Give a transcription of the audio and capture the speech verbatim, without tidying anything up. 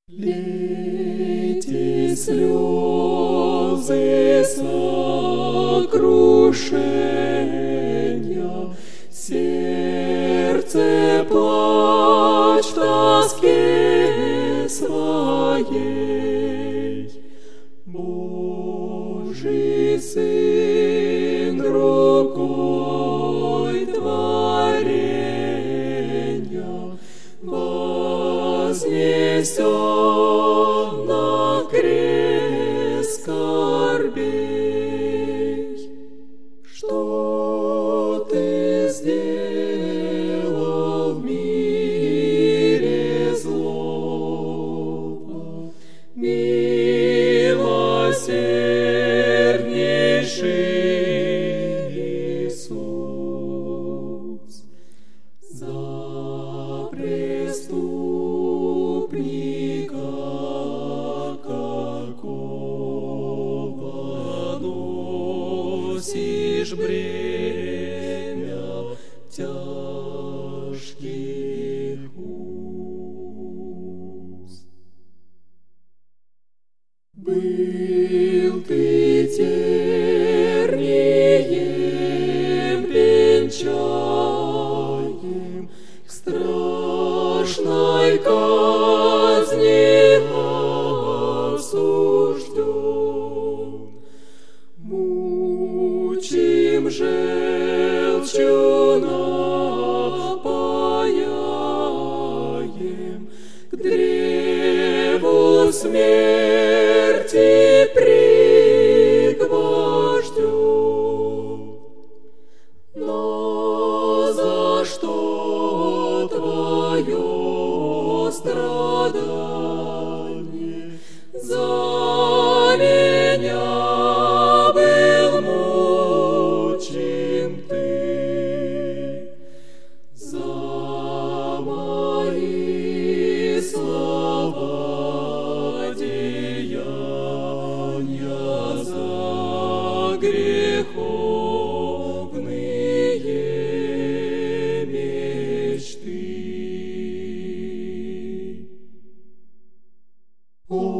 Лейте слезы сокрушения, сердце плачь в тоске своей. Божий Сын рукой творения вознесен на крест скорбей. Что ты сделал в мире злого, милосерднейший Иисус? За преступника какого носишь бремя тяжких уз. Был ты тернием венчаем, к страшной казни осужден, мучим желчью напояем, к древу смерти пригвожден. Но за что твое страдание? За меня был мучим ты, за мои слова, деяния, за греховные мечты. О,